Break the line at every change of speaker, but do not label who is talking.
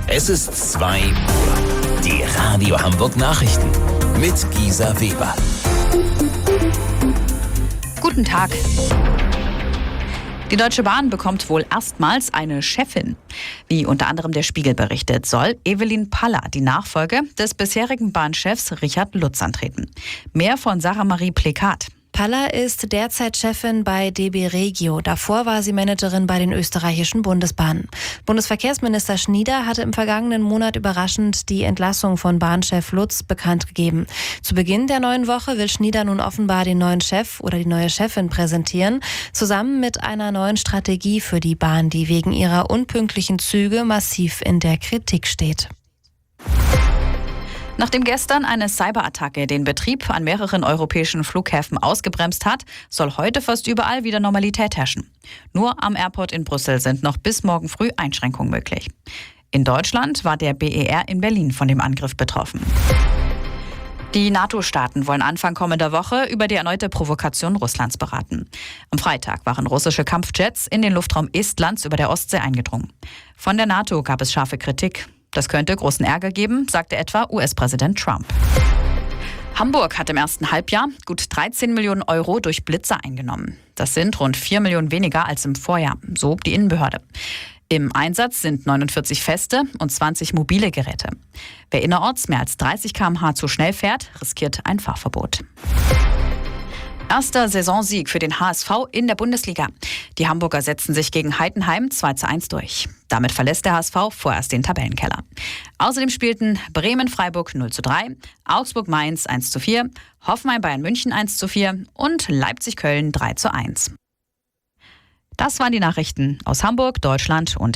Es ist 2 Uhr. Die Radio Hamburg Nachrichten mit Gisa Weber.
Guten Tag. Die Deutsche Bahn bekommt wohl erstmals eine Chefin. Wie unter anderem der Spiegel berichtet, soll Evelyn Paller die Nachfolge des bisherigen Bahnchefs Richard Lutz antreten. Mehr von Sarah Marie Plekat.
Paller ist derzeit Chefin bei DB Regio. Davor war sie Managerin bei den österreichischen Bundesbahnen. Bundesverkehrsminister Schnieder hatte im vergangenen Monat überraschend die Entlassung von Bahnchef Lutz bekannt gegeben. Zu Beginn der neuen Woche will Schnieder nun offenbar den neuen Chef oder die neue Chefin präsentieren, zusammen mit einer neuen Strategie für die Bahn, die wegen ihrer unpünktlichen Züge massiv in der Kritik steht.
Nachdem gestern eine Cyberattacke den Betrieb an mehreren europäischen Flughäfen ausgebremst hat, soll heute fast überall wieder Normalität herrschen. Nur am Airport in Brüssel sind noch bis morgen früh Einschränkungen möglich. In Deutschland war der BER in Berlin von dem Angriff betroffen. Die NATO-Staaten wollen Anfang kommender Woche über die erneute Provokation Russlands beraten. Am Freitag waren russische Kampfjets in den Luftraum Estlands über der Ostsee eingedrungen. Von der NATO gab es scharfe Kritik. Das könnte großen Ärger geben, sagte etwa US-Präsident Trump. Hamburg hat im ersten Halbjahr gut 13 Millionen Euro durch Blitzer eingenommen. Das sind rund 4 Millionen weniger als im Vorjahr, so die Innenbehörde. Im Einsatz sind 49 feste und 20 mobile Geräte. Wer innerorts mehr als 30 km/h zu schnell fährt, riskiert ein Fahrverbot. Erster Saisonsieg für den HSV in der Bundesliga. Die Hamburger setzen sich gegen Heidenheim 2:1 durch. Damit verlässt der HSV vorerst den Tabellenkeller. Außerdem spielten Bremen-Freiburg 0:3, Augsburg-Mainz 1:4, Hoffenheim-Bayern München 1:4 und Leipzig-Köln 3:1. Das waren die Nachrichten aus Hamburg, Deutschland und